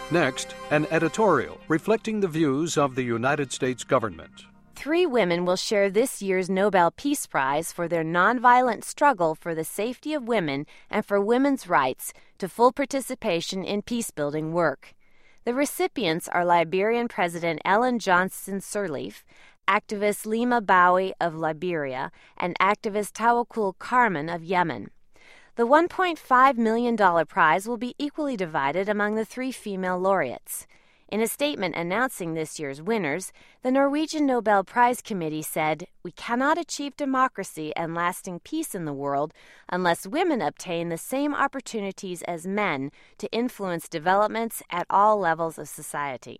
Next, an editorial reflecting the views of the United States government. 3 women will share this year's Nobel Peace Prize for their nonviolent struggle for the safety of women and for women's rights to full participation in peacebuilding work. The recipients are Liberian President Ellen Johnson Sirleaf, activist Lima Bowie of Liberia, and activist Tawakkol Karman of Yemen. The $1.5 million prize will be equally divided among the 3 female laureates. In a statement announcing this year's winners, the Norwegian Nobel Prize Committee said, "We cannot achieve democracy and lasting peace in the world unless women obtain the same opportunities as men to influence developments at all levels of society."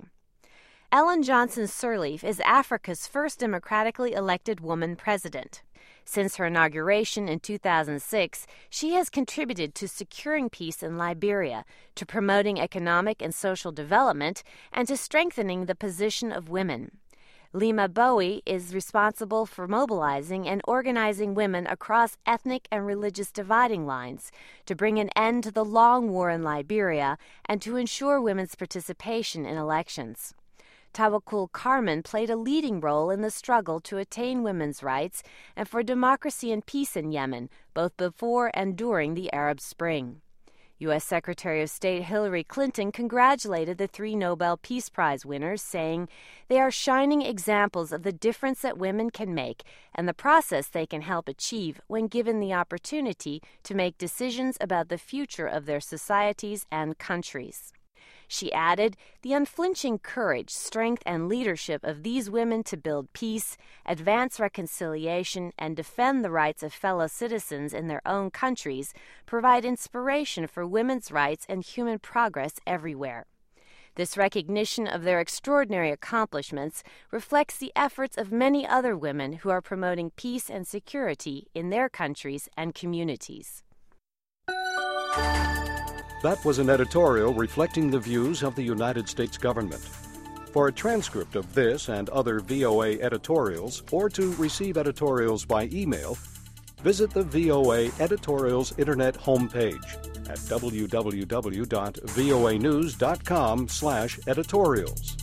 Ellen Johnson Sirleaf is Africa's first democratically elected woman president. Since her inauguration in 2006, she has contributed to securing peace in Liberia, to promoting economic and social development, and to strengthening the position of women. Lima Bowie is responsible for mobilizing and organizing women across ethnic and religious dividing lines to bring an end to the long war in Liberia and to ensure women's participation in elections. Tawakkol Karman played a leading role in the struggle to attain women's rights and for democracy and peace in Yemen, both before and during the Arab Spring. U.S. Secretary of State Hillary Clinton congratulated the 3 Nobel Peace Prize winners, saying, "They are shining examples of the difference that women can make and the process they can help achieve when given the opportunity to make decisions about the future of their societies and countries." She added, "The unflinching courage, strength, and leadership of these women to build peace, advance reconciliation, and defend the rights of fellow citizens in their own countries provide inspiration for women's rights and human progress everywhere." This recognition of their extraordinary accomplishments reflects the efforts of many other women who are promoting peace and security in their countries and communities. That was an editorial reflecting the views of the United States government. For a transcript of this and other VOA editorials, or to receive editorials by email, visit the VOA Editorials Internet homepage at www.voanews.com/editorials.